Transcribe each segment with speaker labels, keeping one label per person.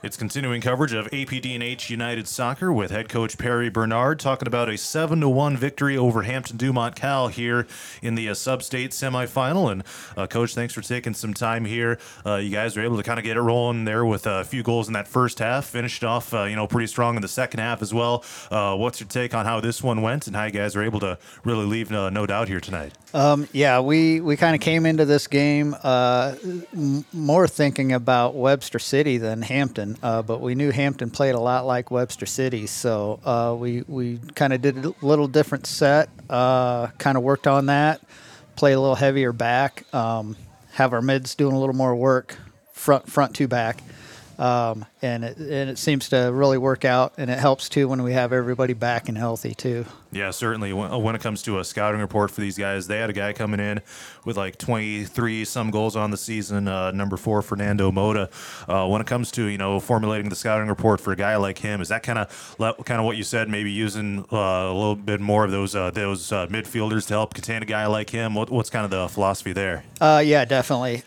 Speaker 1: It's continuing coverage of APD&H United Soccer with head coach Perry Bernard talking about a 7-1 victory over Hampton Dumont Cal here in the sub-state semifinal. And Coach, thanks for taking some time here. You guys were able to kind of get it rolling there with a few goals in that first half. Finished off, pretty strong in the second half as well. What's your take on how this one went and how you guys were able to really leave no doubt here tonight?
Speaker 2: We kind of came into this game more thinking about Webster City than Hampton, but we knew Hampton played a lot like Webster City, so we kind of did a little different set, kind of worked on that, play a little heavier back, have our mids doing a little more work, front to back. And it seems to really work out, and it helps too when we have everybody back and healthy too.
Speaker 1: Yeah, certainly. When it comes to a scouting report for these guys, they had a guy coming in with like 23 some goals on the season, number 4 Fernando Mota. When it comes to formulating the scouting report for a guy like him, is that kind of what you said? Maybe using a little bit more of those midfielders to help contain a guy like him. What's kind of the philosophy there?
Speaker 2: Yeah, definitely.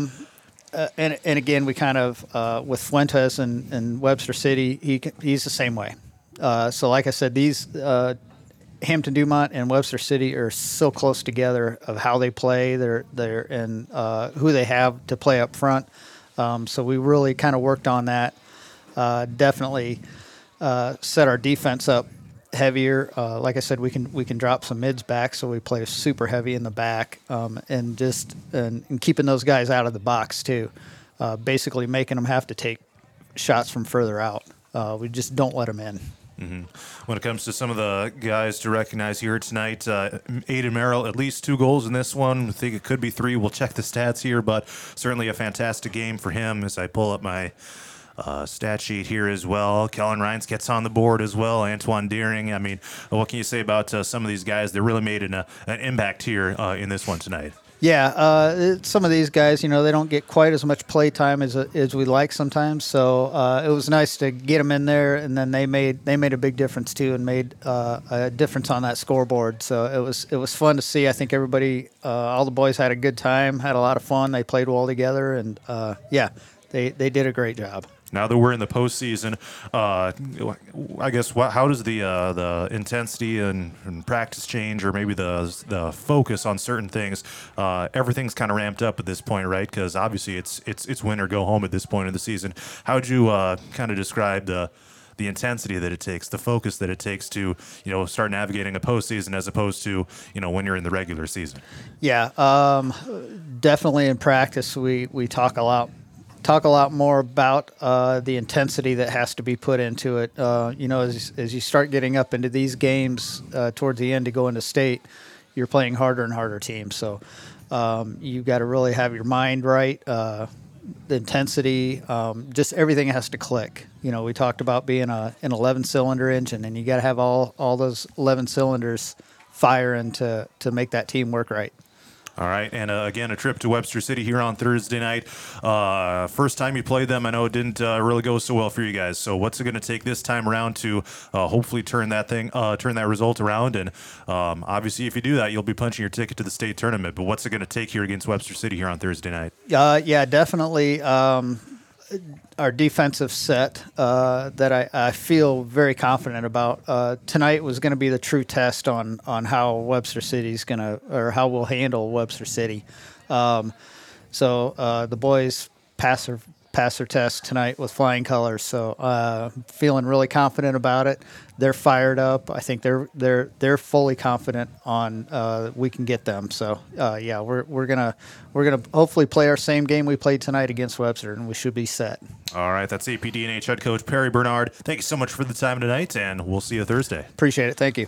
Speaker 2: And again, we kind of with Fuentes and Webster City, he's the same way. So like I said, these Hampton Dumont and Webster City are so close together of how they play, they're and who they have to play up front. So we really kind of worked on that. Definitely set our defense up heavier. Like I said, we can drop some mids back, so we play super heavy in the back, and keeping those guys out of the box too. Basically making them have to take shots from further out. We just don't let them in.
Speaker 1: Mm-hmm. When it comes to some of the guys to recognize here tonight, Aiden Merrill, at least 2 goals in this one. I think it could be 3. We'll check the stats here, but certainly a fantastic game for him as I pull up my stat sheet here as well. Kellen Rines gets on the board as well. Antoine Deering. I mean, what can you say about some of these guys that really made an impact here in this one tonight?
Speaker 2: Yeah, some of these guys, they don't get quite as much play time as we like sometimes. So it was nice to get them in there, and then they made a big difference too, and made a difference on that scoreboard. So it was fun to see. I think everybody, all the boys had a good time, had a lot of fun. They played well together, and they did a great job.
Speaker 1: Now that we're in the postseason, I guess how does the intensity and practice change, or maybe the focus on certain things? Everything's kind of ramped up at this point, right? Because obviously it's win or go home at this point of the season. How would you kind of describe the intensity that it takes, the focus that it takes to start navigating a postseason as opposed to when you're in the regular season? Yeah,
Speaker 2: definitely in practice we talk a lot more about the intensity that has to be put into it. As you start getting up into these games towards the end to go into state, you're playing harder and harder teams. So you've got to really have your mind right. The intensity, just everything has to click. We talked about being an 11-cylinder engine, and you got to have all those 11 cylinders firing to make that team work right.
Speaker 1: All right, and again, a trip to Webster City here on Thursday night. First time you played them, I know it didn't really go so well for you guys. So what's it going to take this time around to hopefully turn that result around? And obviously, if you do that, you'll be punching your ticket to the state tournament. But what's it going to take here against Webster City here on Thursday night?
Speaker 2: Yeah, definitely. Our defensive set that I feel very confident about. Tonight was going to be the true test on how Webster City's going to, or how we'll handle Webster City. So the boys pass their test tonight with flying colors. So feeling really confident about it. They're fired up. I think they're fully confident on we can get them. So we're gonna hopefully play our same game we played tonight against Webster, and we should be set.
Speaker 1: All right, that's APD&H head coach Perry Bernard. Thank you so much for the time tonight, and we'll see you Thursday.
Speaker 2: Appreciate it. Thank you.